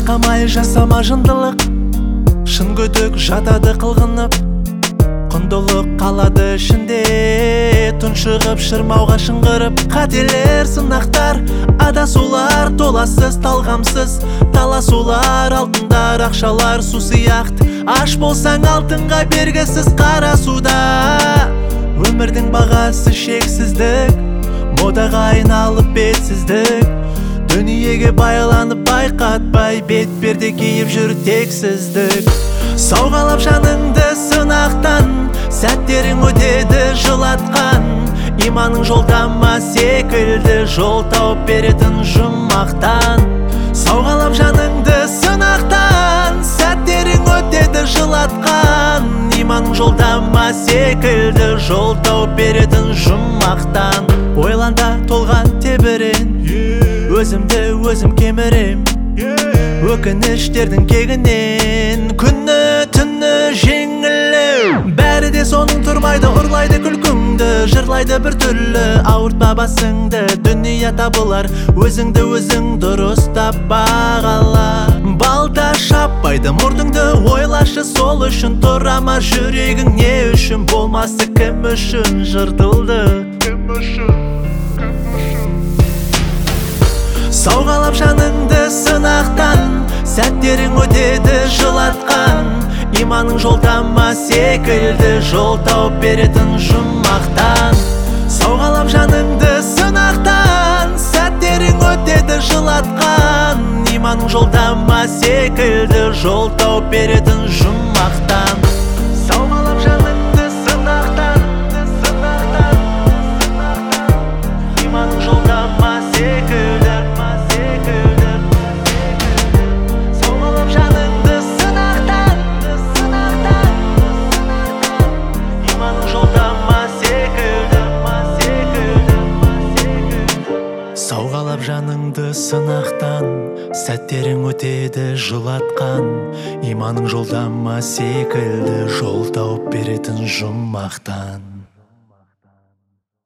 байқамай жасама жындылық, шын көтік жатады қылғынып, құндылық қалады ішінде, тұншығып шырмауға шыңғырып. Қателер, сынақтар, адасулар, толассыз, талғамсыз таласулар. Алтындар, ақшалар су сияқты, аш болсаң алтынға бергісіз қара суда. Өмірдің бағасы шексіздік, модаға айналып бетсіздік, дүниеге байланып байқатпай бет перде киіп жүр тексіздік. Сауғалап жаныңды сынақтан, сәттерің өтеді жылатқан, иманың жолдама секілді жол тауып беретін жұмақтан. Сауғалап жаныңды сынақтан, сәттерің өтеді жылатқан, иманың жолдама секілді жол тауып беретін жұмақтан. Ойланда толған тебірен, өзімді өзім кемірем, өкініштердің кегінен күні түні жеңілеу. Бәрі де соның тұрмайды, ұрлайды күлкіңді, жырлайды бір түрлі, ауыртпа басыңды. Дүния табылар, өзіңді өзің дұрыстап бағала. Балта шаппайды мұрдыңды, ойлашы сол үшін. Тұрама жүрегің не үшін, болмасы кім үшін жыртылды? Сауғалап жаныңды сынақтан, сәттерің өтеді жылатқан, иманың жолдама секілді жол тауып беретін жұмақтан. Сауғалап жаныңды сынақтан, сәттерің өтеді жылатқан, иманың жолдама секілді жол тауып беретін жұмақтан. Сауғалап жаныңды сынақтан, иманың жолдама секілді. Сауғалап жаныңды сынақтан, сәттерің өтеді жылатқан, иманың жолдама секілді жол тауып беретін жұмақтан.